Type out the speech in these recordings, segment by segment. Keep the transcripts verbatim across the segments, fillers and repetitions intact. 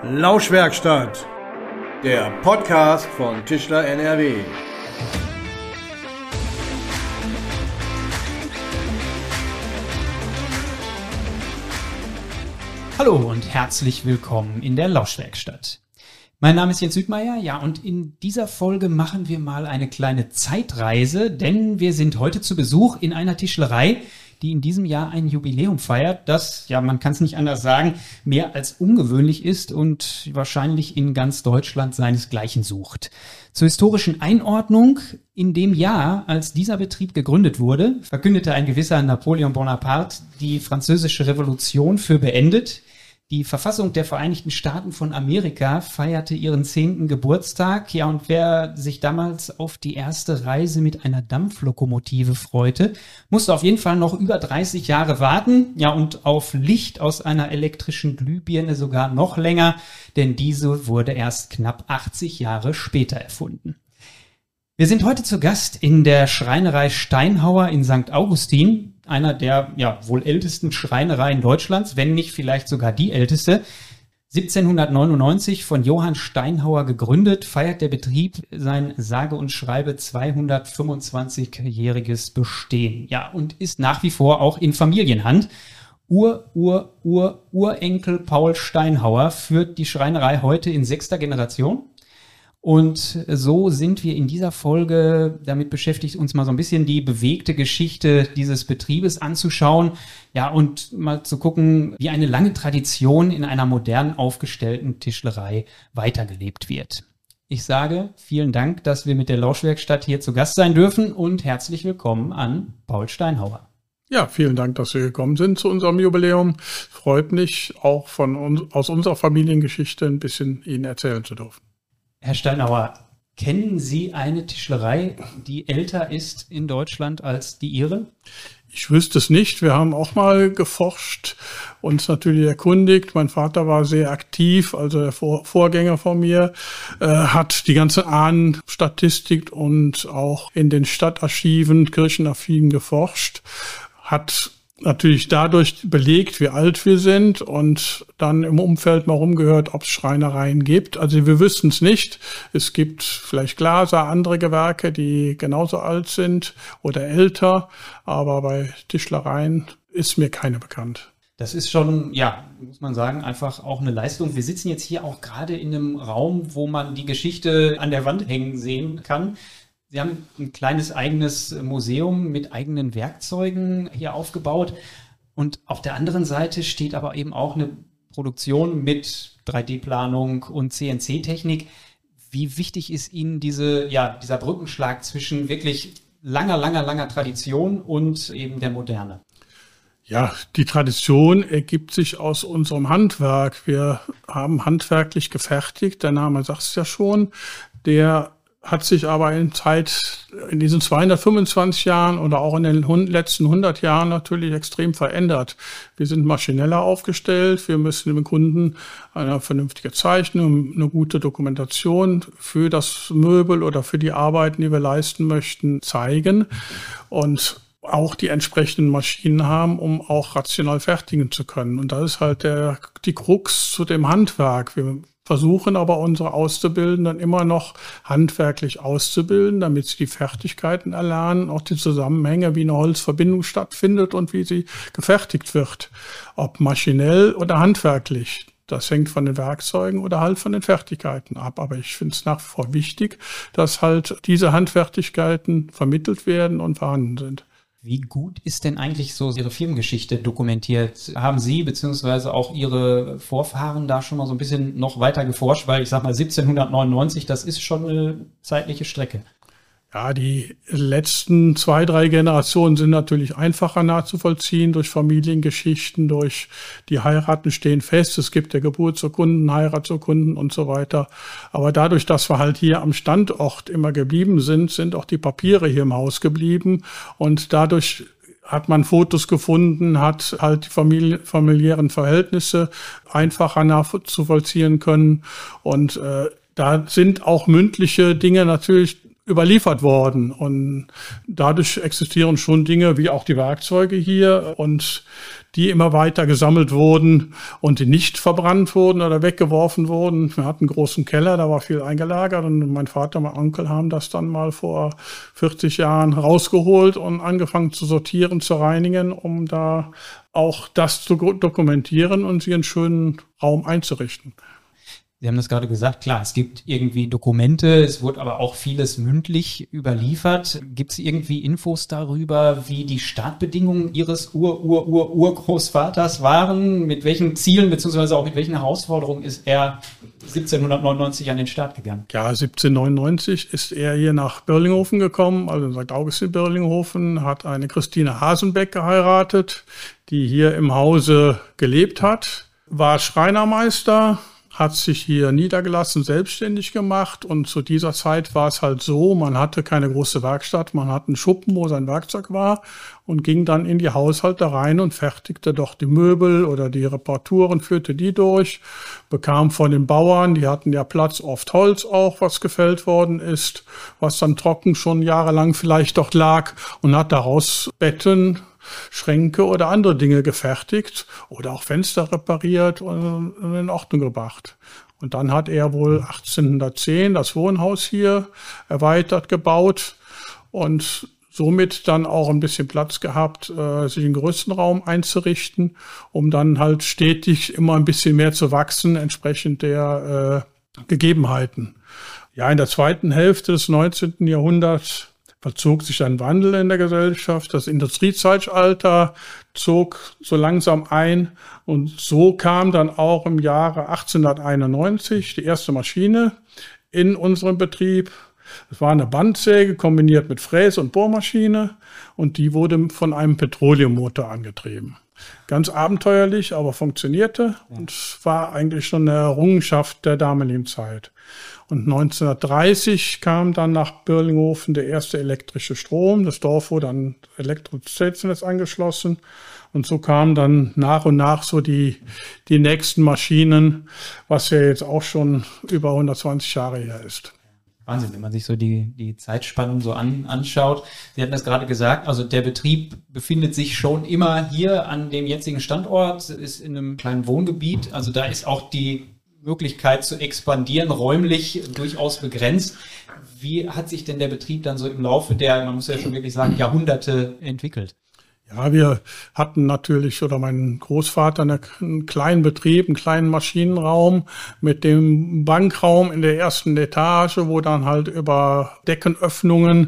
Lauschwerkstatt, der Podcast von Tischler N R W. Hallo und herzlich willkommen in der Lauschwerkstatt. Mein Name ist Jens Südmeier, ja, und in dieser Folge machen wir mal eine kleine Zeitreise, denn wir sind heute zu Besuch in einer Tischlerei, die in diesem Jahr ein Jubiläum feiert, das, ja, man kann es nicht anders sagen, mehr als ungewöhnlich ist und wahrscheinlich in ganz Deutschland seinesgleichen sucht. Zur historischen Einordnung: In dem Jahr, als dieser Betrieb gegründet wurde, verkündete ein gewisser Napoleon Bonaparte die Französische Revolution für beendet. Die Verfassung der Vereinigten Staaten von Amerika feierte ihren zehnten Geburtstag. Ja, und wer sich damals auf die erste Reise mit einer Dampflokomotive freute, musste auf jeden Fall noch über dreißig Jahre warten. Ja, und auf Licht aus einer elektrischen Glühbirne sogar noch länger, denn diese wurde erst knapp achtzig Jahre später erfunden. Wir sind heute zu Gast in der Schreinerei Steinhauer in Sankt Augustin, einer der ja wohl ältesten Schreinereien Deutschlands, wenn nicht vielleicht sogar die älteste. siebzehnhundertneunundneunzig von Johann Steinhauer gegründet, feiert der Betrieb sein sage und schreibe zweihundertfünfundzwanzigjähriges Bestehen. Ja, und ist nach wie vor auch in Familienhand. Ur, Ur, Ur, Urenkel Paul Steinhauer führt die Schreinerei heute in sechster Generation. Und so sind wir in dieser Folge damit beschäftigt, uns mal so ein bisschen die bewegte Geschichte dieses Betriebes anzuschauen. Ja, und mal zu gucken, wie eine lange Tradition in einer modern aufgestellten Tischlerei weitergelebt wird. Ich sage vielen Dank, dass wir mit der Lauschwerkstatt hier zu Gast sein dürfen, und herzlich willkommen an Paul Steinhauer. Ja, vielen Dank, dass Sie gekommen sind zu unserem Jubiläum. Freut mich, auch von uns, aus unserer Familiengeschichte ein bisschen Ihnen erzählen zu dürfen. Herr Steinhauer, kennen Sie eine Tischlerei, die älter ist in Deutschland als die Ihre? Ich wüsste es nicht. Wir haben auch mal geforscht, uns natürlich erkundigt. Mein Vater war sehr aktiv, also der Vor- Vorgänger von mir, äh, hat die ganze Ahnenstatistik und auch in den Stadtarchiven, Kirchenarchiven geforscht, hat natürlich dadurch belegt, wie alt wir sind, und dann im Umfeld mal rumgehört, ob es Schreinereien gibt. Also wir wüssten es nicht. Es gibt vielleicht Glaser, andere Gewerke, die genauso alt sind oder älter, aber bei Tischlereien ist mir keine bekannt. Das ist schon, ja, muss man sagen, einfach auch eine Leistung. Wir sitzen jetzt hier auch gerade in einem Raum, wo man die Geschichte an der Wand hängen sehen kann. Sie haben ein kleines eigenes Museum mit eigenen Werkzeugen hier aufgebaut, und auf der anderen Seite steht aber eben auch eine Produktion mit drei D-Planung und C N C-Technik. Wie wichtig ist Ihnen diese, ja, dieser Brückenschlag zwischen wirklich langer, langer, langer Tradition und eben der Moderne? Ja, die Tradition ergibt sich aus unserem Handwerk. Wir haben handwerklich gefertigt, der Name sagt es ja schon. Der hat sich aber in Zeit, in diesen zweihundertfünfundzwanzig Jahren oder auch in den letzten hundert Jahren natürlich extrem verändert. Wir sind maschineller aufgestellt. Wir müssen dem Kunden eine vernünftige Zeichnung, eine gute Dokumentation für das Möbel oder für die Arbeiten, die wir leisten möchten, zeigen, und auch die entsprechenden Maschinen haben, um auch rational fertigen zu können. Und das ist halt der, die Krux zu dem Handwerk. Wir versuchen aber unsere Auszubildenden immer noch handwerklich auszubilden, damit sie die Fertigkeiten erlernen, auch die Zusammenhänge, wie eine Holzverbindung stattfindet und wie sie gefertigt wird, ob maschinell oder handwerklich. Das hängt von den Werkzeugen oder halt von den Fertigkeiten ab. Aber ich finde es nach wie vor wichtig, dass halt diese Handfertigkeiten vermittelt werden und vorhanden sind. Wie gut ist denn eigentlich so Ihre Firmengeschichte dokumentiert? Haben Sie bzw. auch Ihre Vorfahren da schon mal so ein bisschen noch weiter geforscht? Weil ich sag mal, siebzehnhundertneunundneunzig, das ist schon eine zeitliche Strecke. Ja, die letzten zwei, drei Generationen sind natürlich einfacher nachzuvollziehen durch Familiengeschichten, durch die Heiraten stehen fest. Es gibt ja Geburtsurkunden, Heiratsurkunden und so weiter. Aber dadurch, dass wir halt hier am Standort immer geblieben sind, sind auch die Papiere hier im Haus geblieben. Und dadurch hat man Fotos gefunden, hat halt die Familie, familiären Verhältnisse einfacher nachzuvollziehen können. Und äh, da sind auch mündliche Dinge natürlich überliefert worden. Und dadurch existieren schon Dinge wie auch die Werkzeuge hier und die immer weiter gesammelt wurden und die nicht verbrannt wurden oder weggeworfen wurden. Wir hatten einen großen Keller, da war viel eingelagert und mein Vater und mein Onkel haben das dann mal vor vierzig Jahren rausgeholt und angefangen zu sortieren, zu reinigen, um da auch das zu dokumentieren und sie einen schönen Raum einzurichten. Sie haben das gerade gesagt, klar, es gibt irgendwie Dokumente, es wurde aber auch vieles mündlich überliefert. Gibt es irgendwie Infos darüber, wie die Startbedingungen Ihres Ur-Ur-Ur-Urgroßvaters waren? Mit welchen Zielen beziehungsweise auch mit welchen Herausforderungen ist er siebzehnhundertneunundneunzig an den Start gegangen? Ja, siebzehnhundertneunundneunzig ist er hier nach Birlinghofen gekommen, also in Sankt Augustin Birlinghofen, hat eine Christine Hasenbeck geheiratet, die hier im Hause gelebt hat, war Schreinermeister, hat sich hier niedergelassen, selbstständig gemacht und zu dieser Zeit war es halt so, man hatte keine große Werkstatt, man hatte einen Schuppen, wo sein Werkzeug war und ging dann in die Haushalte rein und fertigte doch die Möbel oder die Reparaturen, führte die durch, bekam von den Bauern, die hatten ja Platz, oft Holz auch, was gefällt worden ist, was dann trocken schon jahrelang vielleicht dort lag und hat daraus Betten, Schränke oder andere Dinge gefertigt oder auch Fenster repariert und in Ordnung gebracht. Und dann hat er wohl achtzehnhundertzehn das Wohnhaus hier erweitert, gebaut und somit dann auch ein bisschen Platz gehabt, sich einen größten Raum einzurichten, um dann halt stetig immer ein bisschen mehr zu wachsen, entsprechend der äh, Gegebenheiten. Ja, in der zweiten Hälfte des neunzehnten Jahrhunderts vollzog sich ein Wandel in der Gesellschaft. Das Industriezeitalter zog so langsam ein und so kam dann auch im Jahre achtzehnhunderteinundneunzig die erste Maschine in unserem Betrieb. Es war eine Bandsäge kombiniert mit Fräse und Bohrmaschine und die wurde von einem Petroleummotor angetrieben. Ganz abenteuerlich, aber funktionierte und war eigentlich schon eine Errungenschaft der damaligen Zeit. Und neunzehnhundertdreißig kam dann nach Birlinghofen der erste elektrische Strom. Das Dorf wurde an Elektrizitätsnetz angeschlossen. Und so kamen dann nach und nach so die, die nächsten Maschinen, was ja jetzt auch schon über hundertzwanzig Jahre her ist. Wahnsinn, wenn man sich so die, die Zeitspannen so an, anschaut. Sie hatten das gerade gesagt, also der Betrieb befindet sich schon immer hier an dem jetzigen Standort, ist in einem kleinen Wohngebiet. Also da ist auch die Möglichkeit zu expandieren, räumlich durchaus begrenzt. Wie hat sich denn der Betrieb dann so im Laufe der, man muss ja schon wirklich sagen, Jahrhunderte entwickelt? Ja, wir hatten natürlich, oder mein Großvater, einen kleinen Betrieb, einen kleinen Maschinenraum mit dem Bankraum in der ersten Etage, wo dann halt über Deckenöffnungen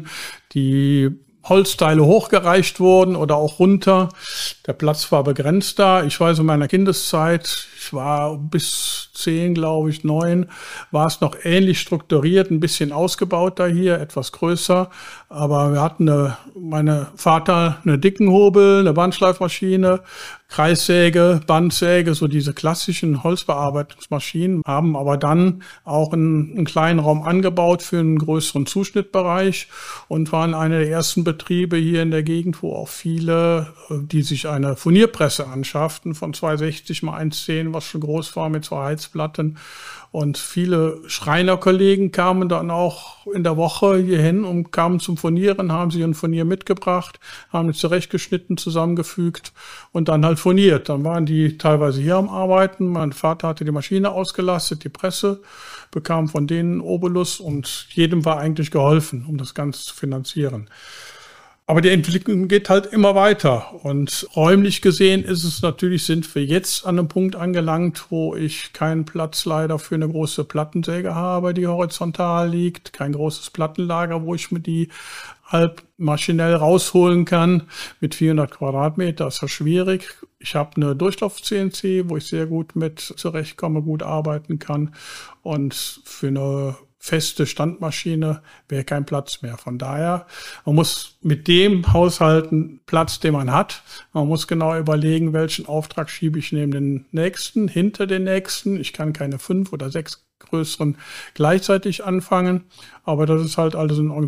die Holzteile hochgereicht wurden oder auch runter. Der Platz war begrenzt da. Ich weiß, in meiner Kindeszeit, ich war bis zehn, glaube ich, neun, war es noch ähnlich strukturiert, ein bisschen ausgebauter hier, etwas größer. Aber wir hatten eine, meine Vater eine Dickenhobel, eine Bandschleifmaschine, Kreissäge, Bandsäge, so diese klassischen Holzbearbeitungsmaschinen, haben aber dann auch einen, einen kleinen Raum angebaut für einen größeren Zuschnittbereich und waren einer der ersten Betriebe hier in der Gegend, wo auch viele, die sich eine Furnierpresse anschafften, von zweihundertsechzig mal hundertzehn, was schon groß war mit zwei Heizplatten. Und viele Schreinerkollegen kamen dann auch in der Woche hierhin und kamen zum Furnieren, haben sich ein Furnier mitgebracht, haben es zurechtgeschnitten, zusammengefügt und dann halt furniert. Dann waren die teilweise hier am Arbeiten. Mein Vater hatte die Maschine ausgelastet, die Presse, bekam von denen Obolus und jedem war eigentlich geholfen, um das Ganze zu finanzieren. Aber die Entwicklung geht halt immer weiter und räumlich gesehen ist es natürlich, sind wir jetzt an einem Punkt angelangt, wo ich keinen Platz leider für eine große Plattensäge habe, die horizontal liegt, kein großes Plattenlager, wo ich mir die halb maschinell rausholen kann. Mit vierhundert Quadratmeter ist das schwierig. Ich habe eine Durchlauf-C N C, wo ich sehr gut mit zurechtkomme, gut arbeiten kann und für eine feste Standmaschine wäre kein Platz mehr. Von daher, man muss mit dem haushalten Platz, den man hat. Man muss genau überlegen, welchen Auftrag schiebe ich neben den nächsten, hinter den nächsten. Ich kann keine fünf oder sechs größeren gleichzeitig anfangen. Aber das ist halt alles ein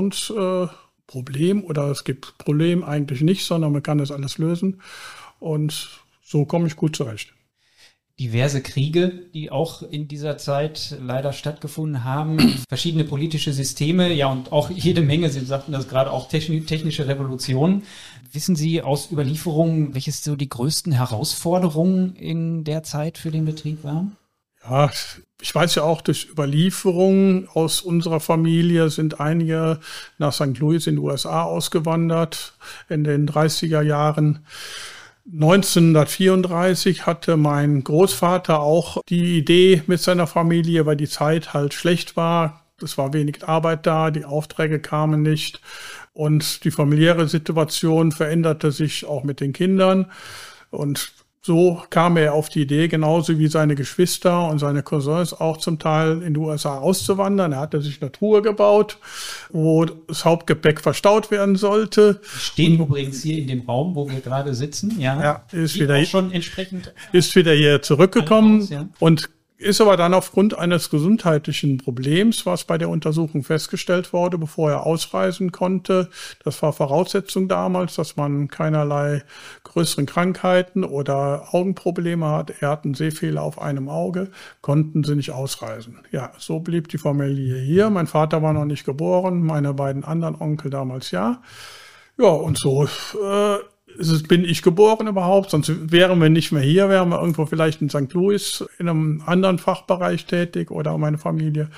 Organisationsproblem äh, oder es gibt Problem eigentlich nicht, sondern man kann das alles lösen. Und so komme ich gut zurecht. diverse Kriege, die auch in dieser Zeit leider stattgefunden haben, verschiedene politische Systeme, ja und auch jede Menge, Sie sagten das gerade, auch technische Revolutionen. Wissen Sie aus Überlieferungen, welches so die größten Herausforderungen in der Zeit für den Betrieb waren? Ja, ich weiß ja auch durch Überlieferungen aus unserer Familie sind einige nach Sankt Louis in die U S A ausgewandert in den dreißiger Jahren. neunzehnhundertvierunddreißig hatte mein Großvater auch die Idee mit seiner Familie, weil die Zeit halt schlecht war. Es war wenig Arbeit da, die Aufträge kamen nicht und die familiäre Situation veränderte sich auch mit den Kindern. Und so kam er auf die Idee, genauso wie seine Geschwister und seine Cousins auch zum Teil in die U S A auszuwandern. Er hatte sich eine Truhe gebaut, wo das Hauptgepäck verstaut werden sollte. Wir stehen übrigens hier in dem Raum, wo wir gerade sitzen. Ja, ja ist wieder schon entsprechend. Ist wieder hier zurückgekommen aus, ja. Und ist aber dann aufgrund eines gesundheitlichen Problems, was bei der Untersuchung festgestellt wurde, bevor er ausreisen konnte. Das war Voraussetzung damals, dass man keinerlei größeren Krankheiten oder Augenprobleme hat. Er hat einen Sehfehler auf einem Auge, konnten sie nicht ausreisen. Ja, so blieb die Familie hier. Mein Vater war noch nicht geboren, meine beiden anderen Onkel damals ja. Ja, und so äh, bin ich geboren überhaupt, sonst wären wir nicht mehr hier, wären wir irgendwo vielleicht in Sankt Louis in einem anderen Fachbereich tätig oder meine Familie.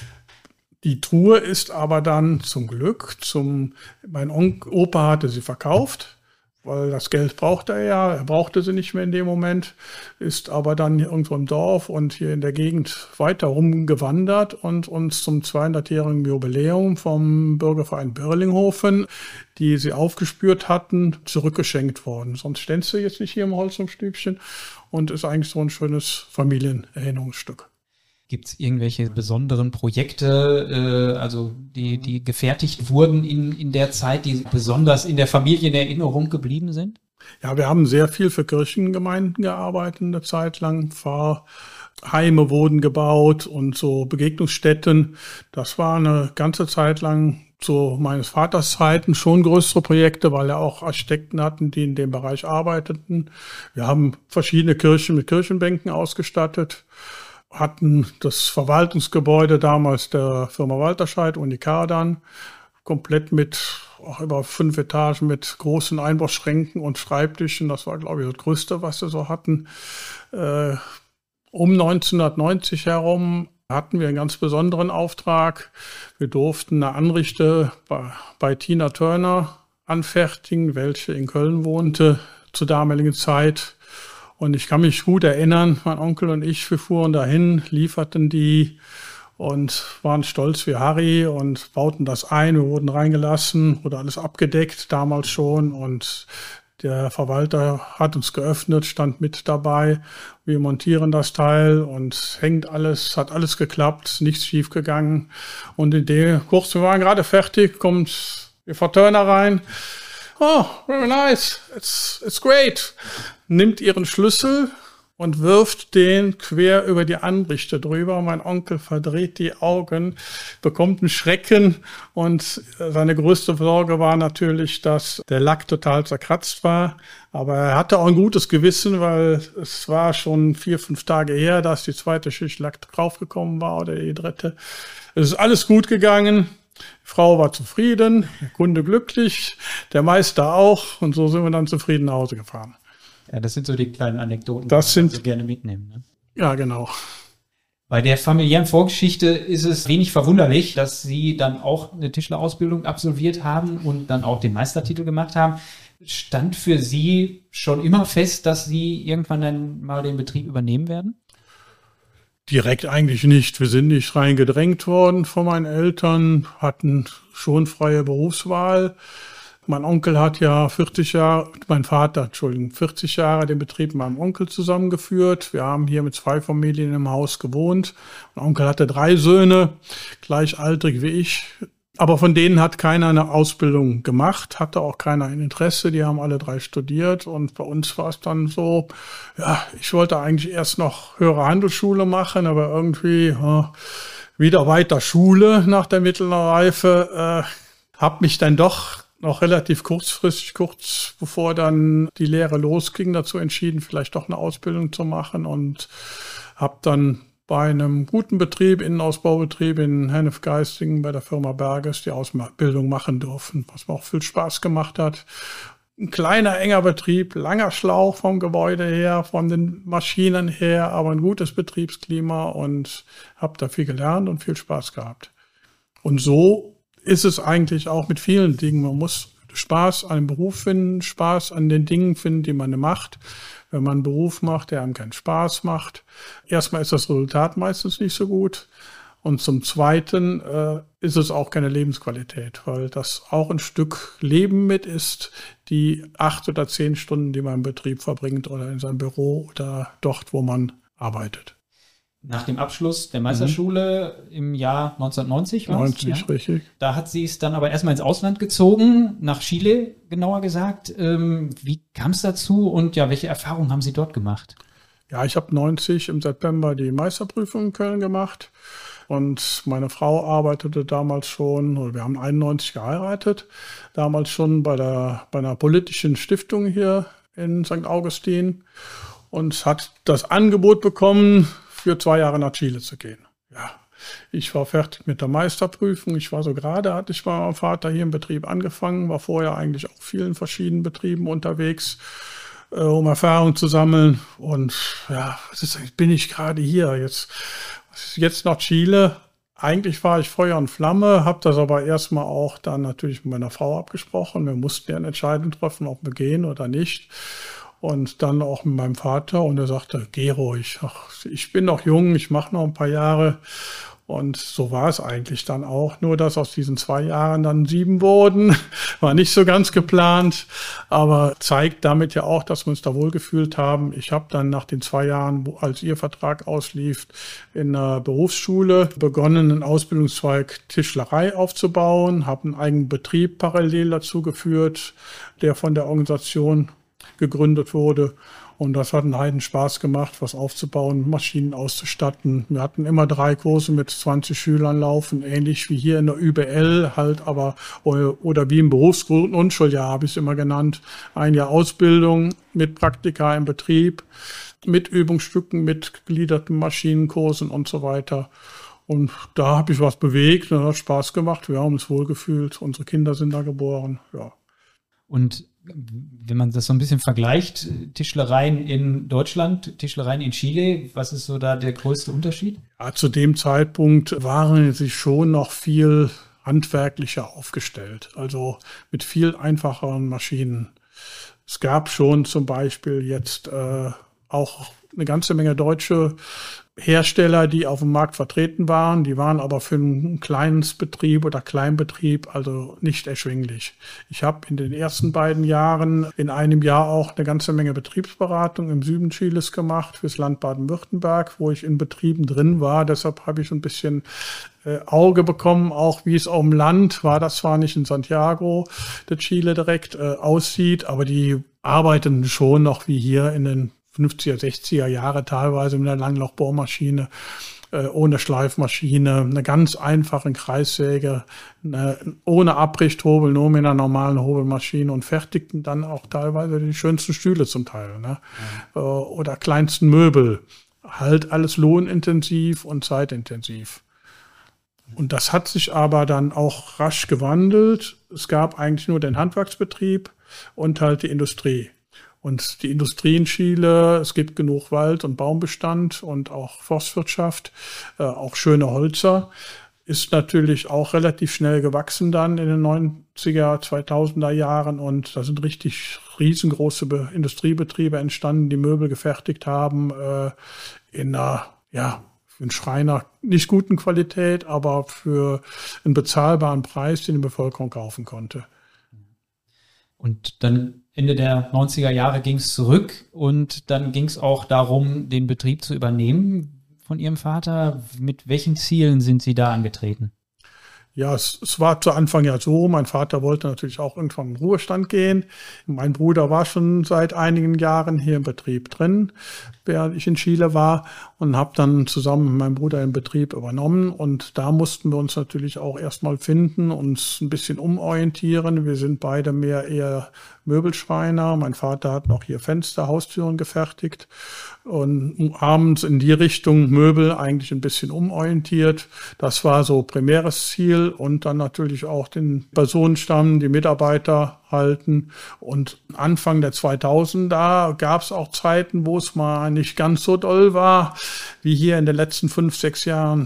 Die Truhe ist aber dann zum Glück, zum mein Onkel, Opa hatte sie verkauft, weil das Geld brauchte er ja, er brauchte sie nicht mehr in dem Moment, ist aber dann irgendwo im Dorf und hier in der Gegend weiter rumgewandert und uns zum zweihundertjährigen Jubiläum vom Bürgerverein Birlinghofen, die sie aufgespürt hatten, zurückgeschenkt worden. Sonst ständst du jetzt nicht hier im Holzumstübchen und ist eigentlich so ein schönes Familienerinnerungsstück. Gibt es irgendwelche besonderen Projekte, äh, also die, die gefertigt wurden in, in der Zeit, die besonders in der Familie in Erinnerung geblieben sind? Ja, wir haben sehr viel für Kirchengemeinden gearbeitet eine Zeit lang. Pfarrheime wurden gebaut und so Begegnungsstätten. Das war eine ganze Zeit lang zu meines Vaters Zeiten schon größere Projekte, weil er auch Architekten hatten, die in dem Bereich arbeiteten. Wir haben verschiedene Kirchen mit Kirchenbänken ausgestattet, hatten das Verwaltungsgebäude damals der Firma Walterscheid, Unikardan, komplett mit auch über fünf Etagen mit großen Einbauschränken und Schreibtischen. Das war, glaube ich, das Größte, was wir so hatten. Äh, um neunzehnhundertneunzig herum hatten wir einen ganz besonderen Auftrag. Wir durften eine Anrichte bei, bei Tina Turner anfertigen, welche in Köln wohnte zur damaligen Zeit. Und ich kann mich gut erinnern, mein Onkel und ich, wir fuhren dahin, lieferten die und waren stolz wie Harry und bauten das ein. Wir wurden reingelassen, wurde alles abgedeckt, damals schon. Und der Verwalter hat uns geöffnet, stand mit dabei. Wir montieren das Teil und hängt alles, hat alles geklappt, nichts schief gegangen. Und in der kurz, wir waren gerade fertig, kommt der Frau Turner rein. Oh, very nice, it's, it's great. Nimmt ihren Schlüssel und wirft den quer über die Anrichte drüber. Mein Onkel verdreht die Augen, bekommt einen Schrecken und seine größte Sorge war natürlich, dass der Lack total zerkratzt war. Aber er hatte auch ein gutes Gewissen, weil es war schon vier, fünf Tage her, dass die zweite Schicht Lack draufgekommen war oder die dritte. Es ist alles gut gegangen. Die Frau war zufrieden, der Kunde glücklich, der Meister auch. Und so sind wir dann zufrieden nach Hause gefahren. Ja, das sind so die kleinen Anekdoten, das die sind, wir so gerne mitnehmen. Ne? Ja, genau. Bei der familiären Vorgeschichte ist es wenig verwunderlich, dass Sie dann auch eine Tischlerausbildung absolviert haben und dann auch den Meistertitel gemacht haben. Stand für Sie schon immer fest, dass Sie irgendwann dann mal den Betrieb übernehmen werden? Direkt eigentlich nicht. Wir sind nicht reingedrängt worden von meinen Eltern, hatten schon freie Berufswahl. Mein Onkel hat ja vierzig Jahre, mein Vater, Entschuldigung, vierzig Jahre den Betrieb mit meinem Onkel zusammengeführt. Wir haben hier mit zwei Familien im Haus gewohnt. Mein Onkel hatte drei Söhne, gleichaltrig wie ich. Aber von denen hat keiner eine Ausbildung gemacht, hatte auch keiner ein Interesse. Die haben alle drei studiert und bei uns war es dann so, ja, ich wollte eigentlich erst noch höhere Handelsschule machen, aber irgendwie ja, wieder weiter Schule nach der mittleren Reife. Äh, habe mich dann doch noch relativ kurzfristig, kurz bevor dann die Lehre losging, dazu entschieden, vielleicht doch eine Ausbildung zu machen und habe dann bei einem guten Betrieb, Innenausbaubetrieb in Hennef-Geistingen bei der Firma Berges die Ausbildung machen dürfen, was mir auch viel Spaß gemacht hat. Ein kleiner, enger Betrieb, langer Schlauch vom Gebäude her, von den Maschinen her, aber ein gutes Betriebsklima und habe da viel gelernt und viel Spaß gehabt. Und so ist es eigentlich auch mit vielen Dingen. Man muss Spaß an dem Beruf finden, Spaß an den Dingen finden, die man macht. Wenn man einen Beruf macht, der einem keinen Spaß macht, erstmal ist das Resultat meistens nicht so gut. Und zum Zweiten äh, ist es auch keine Lebensqualität, weil das auch ein Stück Leben mit ist, die acht oder zehn Stunden, die man im Betrieb verbringt oder in seinem Büro oder dort, wo man arbeitet. Nach dem Abschluss der Meisterschule mhm. im Jahr neunzehnhundertneunzig, war's? neunzig, ja? Richtig. Da hat sie es dann aber erstmal ins Ausland gezogen, nach Chile genauer gesagt. Ähm, wie kam es dazu und ja, welche Erfahrungen haben Sie dort gemacht? Ja, ich habe neunzig im September die Meisterprüfung in Köln gemacht und meine Frau arbeitete damals schon, oder wir haben einundneunzig geheiratet, damals schon bei der bei einer politischen Stiftung hier in Sankt Augustin und hat das Angebot bekommen, für zwei Jahre nach Chile zu gehen. Ja, ich war fertig mit der Meisterprüfung. Ich war so gerade, hatte ich bei meinem Vater hier im Betrieb angefangen, war vorher eigentlich auch vielen verschiedenen Betrieben unterwegs, äh, um Erfahrung zu sammeln. Und ja, was ist, jetzt bin ich gerade hier. Jetzt, jetzt nach Chile. Eigentlich war ich Feuer und Flamme, habe das aber erstmal auch dann natürlich mit meiner Frau abgesprochen. Wir mussten ja eine Entscheidung treffen, ob wir gehen oder nicht. Und dann auch mit meinem Vater und er sagte, geh ruhig, ach, ich bin noch jung, ich mache noch ein paar Jahre. Und so war es eigentlich dann auch, nur dass aus diesen zwei Jahren dann sieben wurden, war nicht so ganz geplant, aber zeigt damit ja auch, dass wir uns da wohlgefühlt haben. Ich habe dann nach den zwei Jahren, als ihr Vertrag auslief, in der Berufsschule begonnen, einen Ausbildungszweig Tischlerei aufzubauen, habe einen eigenen Betrieb parallel dazu geführt, der von der Organisation gegründet wurde. Und das hat einen Heiden Spaß gemacht, was aufzubauen, Maschinen auszustatten. Wir hatten immer drei Kurse mit zwanzig Schülern laufen, ähnlich wie hier in der Ü B L halt, aber oder wie im Berufsgrundschuljahr habe ich es immer genannt. Ein Jahr Ausbildung mit Praktika im Betrieb, mit Übungsstücken, mit gegliederten Maschinenkursen und so weiter. Und da habe ich was bewegt, das hat Spaß gemacht, wir haben uns wohlgefühlt, unsere Kinder sind da geboren, ja. Und wenn man das so ein bisschen vergleicht, Tischlereien in Deutschland, Tischlereien in Chile, was ist so da der größte Unterschied? Ja, zu dem Zeitpunkt waren sie schon noch viel handwerklicher aufgestellt, also mit viel einfacheren Maschinen. Es gab schon zum Beispiel jetzt äh, auch eine ganze Menge deutsche Hersteller, die auf dem Markt vertreten waren, die waren aber für einen kleines Betrieb oder Kleinbetrieb also nicht erschwinglich. Ich habe in den ersten beiden Jahren in einem Jahr auch eine ganze Menge Betriebsberatung im Süden Chiles gemacht fürs Land Baden-Württemberg, wo ich in Betrieben drin war. Deshalb habe ich ein bisschen äh, Auge bekommen, auch wie es auf dem Land war. Das zwar nicht in Santiago de Chile direkt äh, aussieht, aber die arbeiten schon noch wie hier in den fünfziger, sechziger Jahre teilweise mit einer Langlochbohrmaschine, äh, ohne Schleifmaschine, eine ganz einfache Kreissäge, eine, ohne Abrichthobel, nur mit einer normalen Hobelmaschine und fertigten dann auch teilweise die schönsten Stühle zum Teil, ne? Ja. Äh, oder kleinsten Möbel. Halt alles lohnintensiv und zeitintensiv. Und das hat sich aber dann auch rasch gewandelt. Es gab eigentlich nur den Handwerksbetrieb und halt die Industrie. Und die Industrie in Chile, es gibt genug Wald- und Baumbestand und auch Forstwirtschaft, äh, auch schöne Holzer, ist natürlich auch relativ schnell gewachsen dann in den neunziger, zweitausender Jahren. Und da sind richtig riesengroße Be- Industriebetriebe entstanden, die Möbel gefertigt haben, äh, in einer, ja, für einen Schreiner nicht guten Qualität, aber für einen bezahlbaren Preis, den die Bevölkerung kaufen konnte. Und dann Ende der neunziger Jahre ging es zurück und dann ging es auch darum, den Betrieb zu übernehmen von Ihrem Vater. Mit welchen Zielen sind Sie da angetreten? Ja, es, es war zu Anfang ja so, mein Vater wollte natürlich auch irgendwann in den Ruhestand gehen. Mein Bruder war schon seit einigen Jahren hier im Betrieb drin. während ich in Chile war und habe dann zusammen mit meinem Bruder den Betrieb übernommen. Und da mussten wir uns natürlich auch erstmal finden, uns ein bisschen umorientieren. Wir sind beide mehr eher Möbelschreiner. Mein Vater hat noch hier Fenster, Haustüren gefertigt und abends in die Richtung Möbel eigentlich ein bisschen umorientiert. Das war so primäres Ziel und dann natürlich auch den Personenstamm, die Mitarbeiter halten. Und Anfang der zweitausender gab es auch Zeiten, wo es mal nicht ganz so doll war, wie hier in den letzten fünf, sechs Jahren.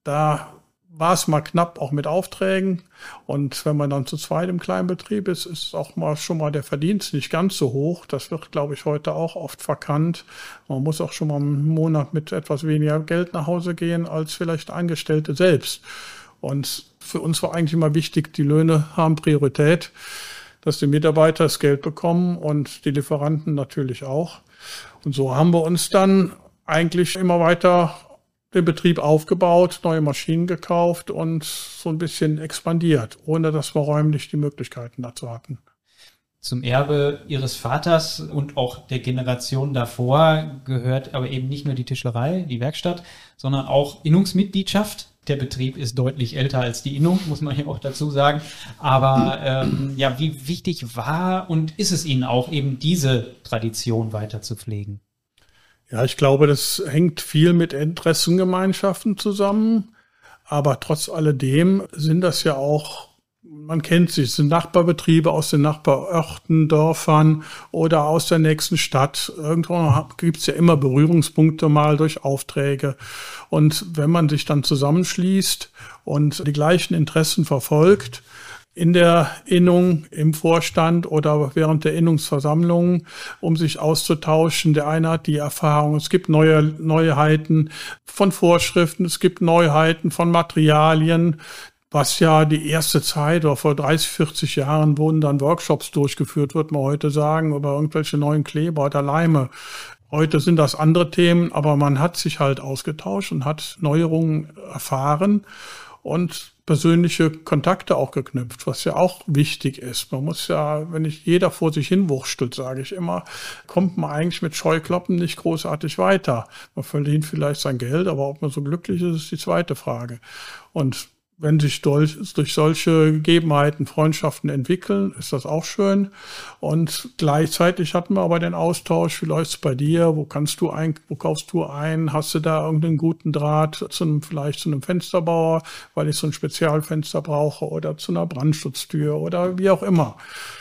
Da war es mal knapp auch mit Aufträgen. Und wenn man dann zu zweit im Kleinbetrieb ist, ist auch mal schon mal der Verdienst nicht ganz so hoch. Das wird, glaube ich, heute auch oft verkannt. Man muss auch schon mal einen Monat mit etwas weniger Geld nach Hause gehen als vielleicht Angestellte selbst. Und für uns war eigentlich immer wichtig, die Löhne haben Priorität, dass die Mitarbeiter das Geld bekommen und die Lieferanten natürlich auch. Und so haben wir uns dann eigentlich immer weiter den Betrieb aufgebaut, neue Maschinen gekauft und so ein bisschen expandiert, ohne dass wir räumlich die Möglichkeiten dazu hatten. Zum Erbe Ihres Vaters und auch der Generation davor gehört aber eben nicht nur die Tischlerei, die Werkstatt, sondern auch Innungsmitgliedschaft. Der Betrieb ist deutlich älter als die Innung, muss man ja auch dazu sagen. Aber ähm, ja, wie wichtig war und ist es Ihnen auch, eben diese Tradition weiter zu pflegen? Ja, ich glaube, das hängt viel mit Interessengemeinschaften zusammen. Aber trotz alledem sind das ja auch, man kennt sich, es sind Nachbarbetriebe aus den Nachbarorten, Dörfern oder aus der nächsten Stadt. Irgendwo gibt es ja immer Berührungspunkte mal durch Aufträge. Und wenn man sich dann zusammenschließt und die gleichen Interessen verfolgt, in der Innung, im Vorstand oder während der Innungsversammlungen, um sich auszutauschen. Der eine hat die Erfahrung, es gibt neue Neuheiten von Vorschriften, es gibt Neuheiten von Materialien, was ja die erste Zeit, oder vor dreißig, vierzig Jahren wurden dann Workshops durchgeführt, würde man heute sagen, über irgendwelche neuen Kleber oder Leime. Heute sind das andere Themen, aber man hat sich halt ausgetauscht und hat Neuerungen erfahren und persönliche Kontakte auch geknüpft, was ja auch wichtig ist. Man muss ja, wenn nicht jeder vor sich hin wurschtelt, sage ich immer, kommt man eigentlich mit Scheuklappen nicht großartig weiter. Man verdient vielleicht sein Geld, aber ob man so glücklich ist, ist die zweite Frage. Und wenn sich durch, durch solche Gegebenheiten Freundschaften entwickeln, ist das auch schön. Und gleichzeitig hatten wir aber den Austausch, wie läuft's bei dir? Wo kannst du ein, wo kaufst du ein? Hast du da irgendeinen guten Draht zu einem, vielleicht zu einem Fensterbauer, weil ich so ein Spezialfenster brauche oder zu einer Brandschutztür oder wie auch immer.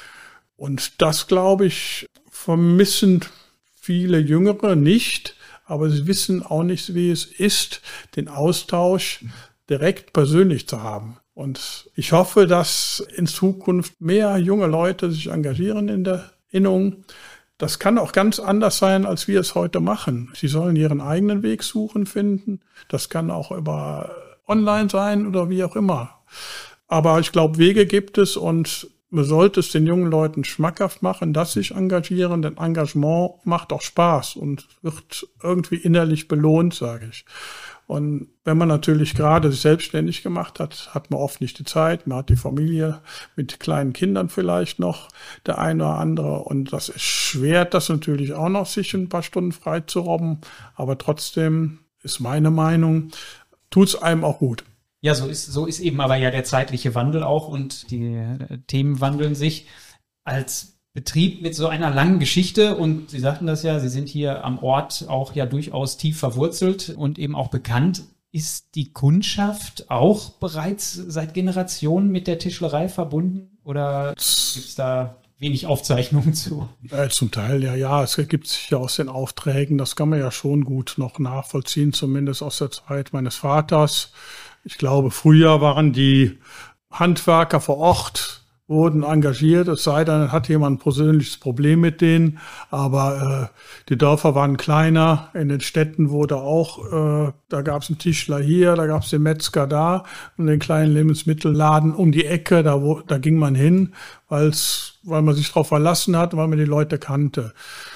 Und das, glaube ich, vermissen viele Jüngere nicht, aber sie wissen auch nicht, wie es ist, den Austausch direkt persönlich zu haben. Und ich hoffe, dass in Zukunft mehr junge Leute sich engagieren in der Innung. Das kann auch ganz anders sein, als wir es heute machen. Sie sollen ihren eigenen Weg suchen, finden. Das kann auch über online sein oder wie auch immer. Aber ich glaube, Wege gibt es und man sollte es den jungen Leuten schmackhaft machen, dass sie sich engagieren, denn Engagement macht auch Spaß und wird irgendwie innerlich belohnt, sage ich. Und wenn man natürlich gerade sich selbstständig gemacht hat, hat man oft nicht die Zeit. Man hat die Familie mit kleinen Kindern vielleicht noch, der eine oder andere. Und das erschwert das natürlich auch noch, sich ein paar Stunden frei zu robben. Aber trotzdem ist meine Meinung, tut's einem auch gut. Ja, so ist, so ist eben aber ja der zeitliche Wandel auch und die äh, Themen wandeln sich. Als Betrieb mit so einer langen Geschichte und Sie sagten das ja, Sie sind hier am Ort auch ja durchaus tief verwurzelt und eben auch bekannt. Ist die Kundschaft auch bereits seit Generationen mit der Tischlerei verbunden oder gibt es da wenig Aufzeichnungen zu? Äh, zum Teil, ja, ja. Es ergibt sich ja aus den Aufträgen. Das kann man ja schon gut noch nachvollziehen, zumindest aus der Zeit meines Vaters. Ich glaube, früher waren die Handwerker vor Ort, wurden engagiert, es sei denn, hat jemand ein persönliches Problem mit denen. Aber äh, die Dörfer waren kleiner, in den Städten wurde auch, äh, da gab es einen Tischler hier, da gab es den Metzger da und den kleinen Lebensmittelladen um die Ecke, da, wo, da ging man hin, weil's, weil man sich darauf verlassen hat, weil man die Leute kannte.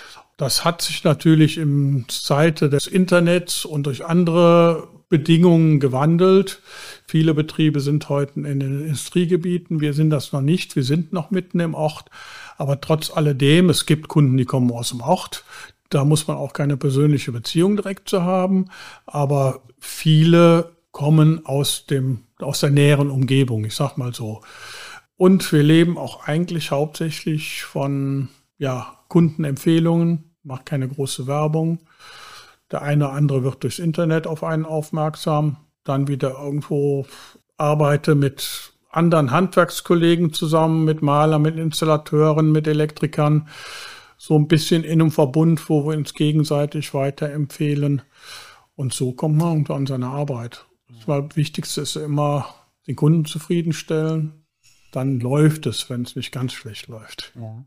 Das hat sich natürlich im Zeite des Internets und durch andere Bedingungen gewandelt. Viele Betriebe sind heute in den Industriegebieten. Wir sind das noch nicht. Wir sind noch mitten im Ort. Aber trotz alledem, es gibt Kunden, die kommen aus dem Ort. Da muss man auch keine persönliche Beziehung direkt zu haben, aber viele kommen aus dem, aus der näheren Umgebung, ich sag mal so. Und wir leben auch eigentlich hauptsächlich von, ja, Kundenempfehlungen, macht keine große Werbung. Der eine oder andere wird durchs Internet auf einen aufmerksam, dann wieder irgendwo arbeite mit anderen Handwerkskollegen zusammen, mit Malern, mit Installateuren, mit Elektrikern, so ein bisschen in einem Verbund, wo wir uns gegenseitig weiterempfehlen. Und so kommt man irgendwo an seine Arbeit. Das Wichtigste ist immer, den Kunden zufriedenstellen. Dann läuft es, wenn es nicht ganz schlecht läuft. Ja.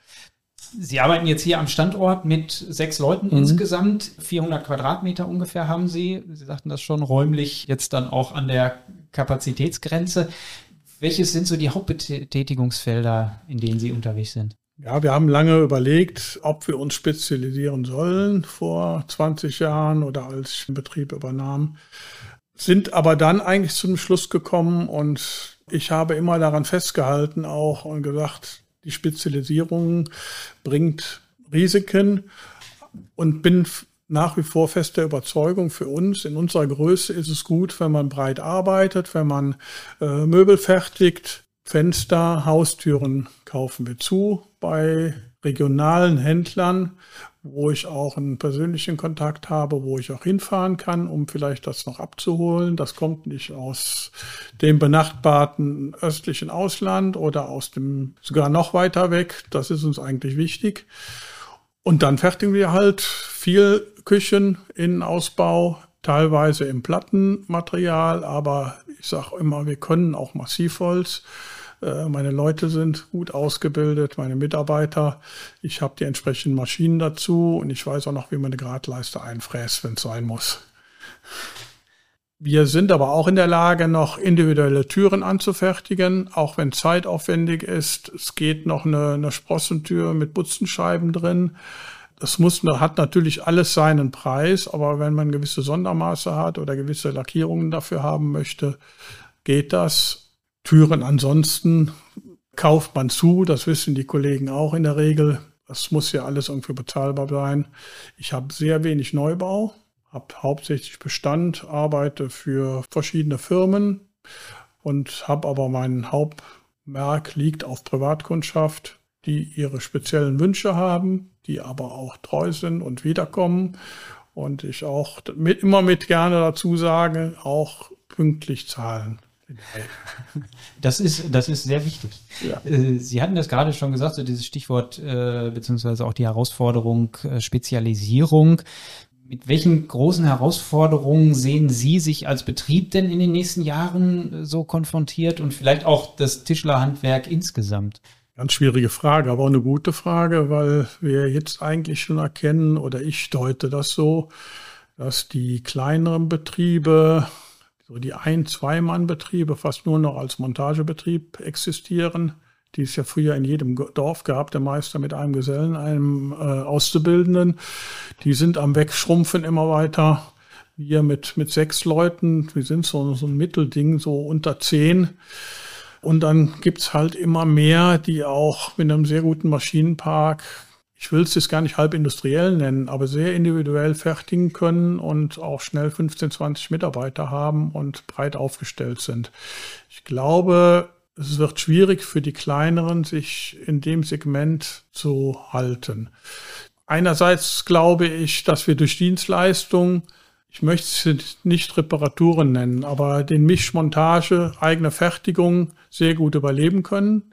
Sie arbeiten jetzt hier am Standort mit sechs Leuten mhm. insgesamt. vierhundert Quadratmeter ungefähr haben Sie. Sie sagten das schon, räumlich jetzt dann auch an der Kapazitätsgrenze. Welches sind so die Hauptbetätigungsfelder, in denen Sie unterwegs sind? Ja, wir haben lange überlegt, ob wir uns spezialisieren sollen vor zwanzig Jahren oder als ich den Betrieb übernahm. Sind aber dann eigentlich zum Schluss gekommen und ich habe immer daran festgehalten auch und gesagt, die Spezialisierung bringt Risiken und bin nach wie vor fest der Überzeugung, für uns in unserer Größe ist es gut, wenn man breit arbeitet, wenn man äh, Möbel fertigt, Fenster, Haustüren kaufen wir zu bei regionalen Händlern, wo ich auch einen persönlichen Kontakt habe, wo ich auch hinfahren kann, um vielleicht das noch abzuholen. Das kommt nicht aus dem benachbarten östlichen Ausland oder aus dem sogar noch weiter weg. Das ist uns eigentlich wichtig. Und dann fertigen wir halt viel Küchen, Innenausbau, teilweise im Plattenmaterial, aber ich sage immer, wir können auch Massivholz. Meine Leute sind gut ausgebildet, meine Mitarbeiter. Ich habe die entsprechenden Maschinen dazu und ich weiß auch noch, wie man eine Gradleiste einfräst, wenn es sein muss. Wir sind aber auch in der Lage, noch individuelle Türen anzufertigen, auch wenn es zeitaufwendig ist. Es geht noch eine, eine Sprossentür mit Butzenscheiben drin. Das muss, hat natürlich alles seinen Preis, aber wenn man gewisse Sondermaße hat oder gewisse Lackierungen dafür haben möchte, geht das. Türen ansonsten kauft man zu, das wissen die Kollegen auch in der Regel. Das muss ja alles irgendwie bezahlbar sein. Ich habe sehr wenig Neubau, habe hauptsächlich Bestand, arbeite für verschiedene Firmen und habe aber mein Hauptmerk liegt auf Privatkundschaft, die ihre speziellen Wünsche haben, die aber auch treu sind und wiederkommen. Und ich auch mit, immer mit gerne dazu sage, auch pünktlich zahlen. Das ist, das ist sehr wichtig. Ja. Sie hatten das gerade schon gesagt, so dieses Stichwort, äh, beziehungsweise auch die Herausforderung äh, Spezialisierung. Mit welchen großen Herausforderungen sehen Sie sich als Betrieb denn in den nächsten Jahren äh, so konfrontiert und vielleicht auch das Tischlerhandwerk insgesamt? Ganz schwierige Frage, aber auch eine gute Frage, weil wir jetzt eigentlich schon erkennen, oder ich deute das so, dass die kleineren Betriebe, so die Ein-, Zwei-Mann-Betriebe fast nur noch als Montagebetrieb existieren, die es ja früher in jedem Dorf gab, der Meister mit einem Gesellen, einem äh, Auszubildenden. Die sind am Wegschrumpfen immer weiter. Wir mit, mit sechs Leuten, wir sind so, so ein Mittelding, so unter zehn. Und dann gibt's halt immer mehr, die auch mit einem sehr guten Maschinenpark, ich will es jetzt gar nicht halb industriell nennen, aber sehr individuell fertigen können und auch schnell fünfzehn, zwanzig Mitarbeiter haben und breit aufgestellt sind. Ich glaube, es wird schwierig für die Kleineren, sich in dem Segment zu halten. Einerseits glaube ich, dass wir durch Dienstleistungen, ich möchte es nicht Reparaturen nennen, aber den Mischmontage, eigene Fertigung sehr gut überleben können.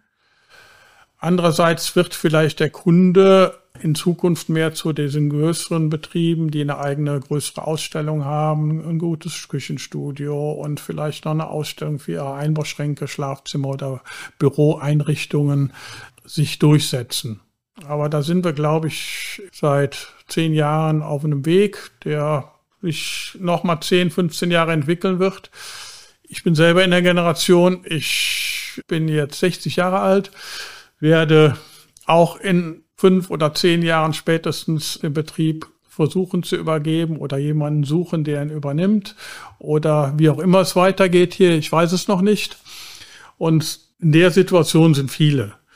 Andererseits wird vielleicht der Kunde in Zukunft mehr zu diesen größeren Betrieben, die eine eigene größere Ausstellung haben, ein gutes Küchenstudio und vielleicht noch eine Ausstellung für ihre Einbauschränke, Schlafzimmer oder Büroeinrichtungen sich durchsetzen. Aber da sind wir, glaube ich, seit zehn Jahren auf einem Weg, der sich nochmal zehn, fünfzehn Jahre entwickeln wird. Ich bin selber in der Generation, ich bin jetzt sechzig Jahre alt, werde auch in fünf oder zehn Jahren spätestens den Betrieb versuchen zu übergeben oder jemanden suchen, der ihn übernimmt oder wie auch immer es weitergeht hier, ich weiß es noch nicht. Und in der Situation sind viele.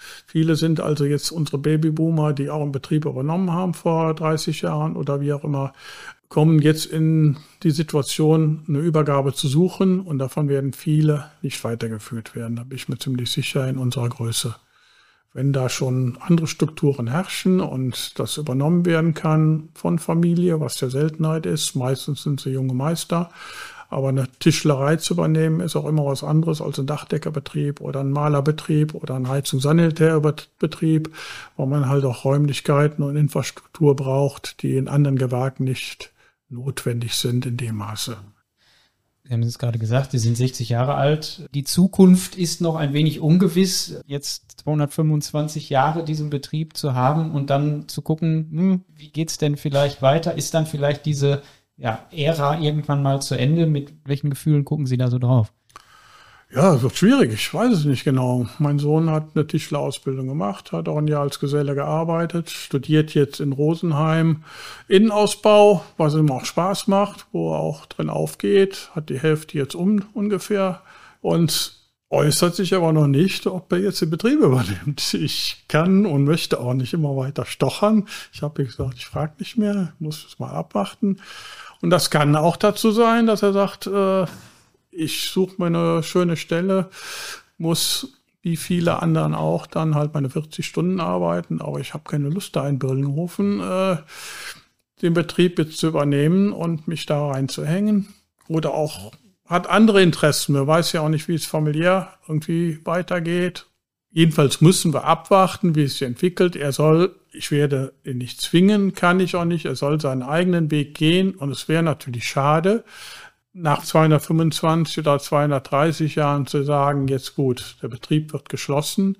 Viele sind also jetzt unsere Babyboomer, die auch einen Betrieb übernommen haben vor dreißig Jahren oder wie auch immer, kommen jetzt in die Situation, eine Übergabe zu suchen. Und davon werden viele nicht weitergeführt werden. Da bin ich mir ziemlich sicher in unserer Größe. Wenn da schon andere Strukturen herrschen und das übernommen werden kann von Familie, was ja Seltenheit ist, meistens sind sie junge Meister, aber eine Tischlerei zu übernehmen ist auch immer was anderes als ein Dachdeckerbetrieb oder ein Malerbetrieb oder ein Heizungssanitärbetrieb, weil man halt auch Räumlichkeiten und Infrastruktur braucht, die in anderen Gewerken nicht notwendig sind in dem Maße. Sie haben es gerade gesagt, Sie sind sechzig Jahre alt. Die Zukunft ist noch ein wenig ungewiss, jetzt zweihundertfünfundzwanzig Jahre diesen Betrieb zu haben und dann zu gucken, hm, wie geht's denn vielleicht weiter? Ist dann vielleicht diese ja, Ära irgendwann mal zu Ende? Mit welchen Gefühlen gucken Sie da so drauf? Ja, es wird schwierig. Ich weiß es nicht genau. Mein Sohn hat eine Tischlerausbildung gemacht, hat auch ein Jahr als Geselle gearbeitet, studiert jetzt in Rosenheim Innenausbau, was ihm auch Spaß macht, wo er auch drin aufgeht, hat die Hälfte jetzt um ungefähr und äußert sich aber noch nicht, ob er jetzt den Betrieb übernimmt. Ich kann und möchte auch nicht immer weiter stochern. Ich habe gesagt, ich frage nicht mehr, muss es mal abwarten. Und das kann auch dazu sein, dass er sagt, äh, ich suche mir eine schöne Stelle, muss wie viele anderen auch dann halt meine vierzig Stunden arbeiten, aber ich habe keine Lust, da in Birlenhofen äh, den Betrieb jetzt zu übernehmen und mich da reinzuhängen. Oder auch hat andere Interessen. Man weiß ja auch nicht, wie es familiär irgendwie weitergeht. Jedenfalls müssen wir abwarten, wie es sich entwickelt. Er soll, ich werde ihn nicht zwingen, kann ich auch nicht, er soll seinen eigenen Weg gehen und es wäre natürlich schade, nach zweihundertfünfundzwanzig oder zweihundertdreißig Jahren zu sagen, jetzt gut, der Betrieb wird geschlossen,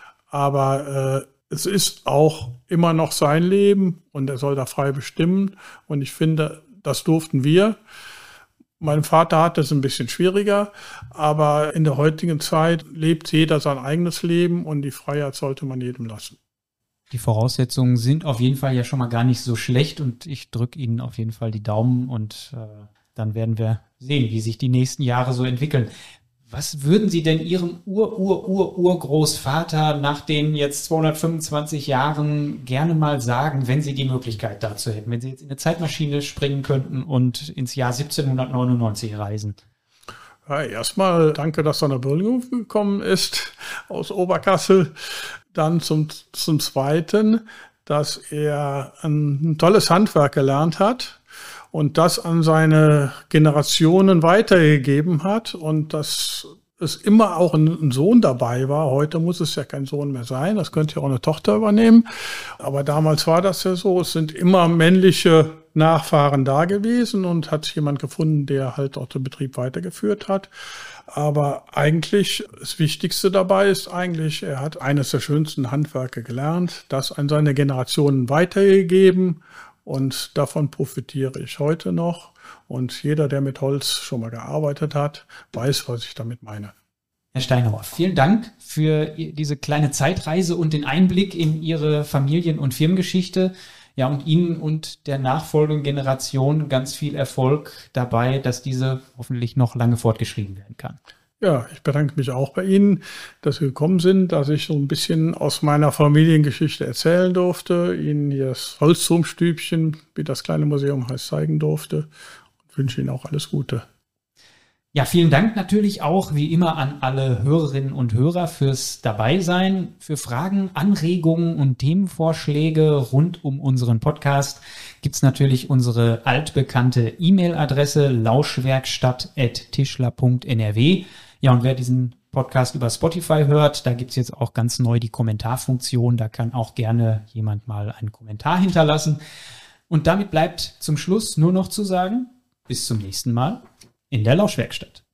aber äh, es ist auch immer noch sein Leben und er soll da frei bestimmen und ich finde, das durften wir. Mein Vater hat das ein bisschen schwieriger, aber in der heutigen Zeit lebt jeder sein eigenes Leben und die Freiheit sollte man jedem lassen. Die Voraussetzungen sind auf jeden Fall ja schon mal gar nicht so schlecht und ich drücke Ihnen auf jeden Fall die Daumen und äh dann werden wir sehen, wie sich die nächsten Jahre so entwickeln. Was würden Sie denn Ihrem Ur-Ur-Ur-Urgroßvater nach den jetzt zweihundertfünfundzwanzig Jahren gerne mal sagen, wenn Sie die Möglichkeit dazu hätten, wenn Sie jetzt in eine Zeitmaschine springen könnten und ins Jahr siebzehnhundertneunundneunzig reisen? Ja, erstmal danke, dass er nach Birlenhofen gekommen ist aus Oberkassel. Dann zum, zum Zweiten, dass er ein, ein tolles Handwerk gelernt hat und das an seine Generationen weitergegeben hat und dass es immer auch ein Sohn dabei war. Heute muss es ja kein Sohn mehr sein, das könnte ja auch eine Tochter übernehmen. Aber damals war das ja so, es sind immer männliche Nachfahren da gewesen und hat jemand gefunden, der halt auch den Betrieb weitergeführt hat. Aber eigentlich, das Wichtigste dabei ist eigentlich, er hat eines der schönsten Handwerke gelernt, das an seine Generationen weitergegeben. Und davon profitiere ich heute noch. Und jeder, der mit Holz schon mal gearbeitet hat, weiß, was ich damit meine. Herr Steinhauer, vielen Dank für diese kleine Zeitreise und den Einblick in Ihre Familien- und Firmengeschichte. Ja, und Ihnen und der nachfolgenden Generation ganz viel Erfolg dabei, dass diese hoffentlich noch lange fortgeschrieben werden kann. Ja, ich bedanke mich auch bei Ihnen, dass Sie gekommen sind, dass ich so ein bisschen aus meiner Familiengeschichte erzählen durfte, Ihnen hier das Holzturmstübchen, wie das kleine Museum heißt, zeigen durfte und wünsche Ihnen auch alles Gute. Ja, vielen Dank natürlich auch wie immer an alle Hörerinnen und Hörer fürs Dabeisein. Für Fragen, Anregungen und Themenvorschläge rund um unseren Podcast gibt's natürlich unsere altbekannte E-Mail-Adresse lauschwerkstatt at tischler punkt n r w. Ja, und wer diesen Podcast über Spotify hört, da gibt's jetzt auch ganz neu die Kommentarfunktion. Da kann auch gerne jemand mal einen Kommentar hinterlassen. Und damit bleibt zum Schluss nur noch zu sagen, bis zum nächsten Mal in der Lauschwerkstatt.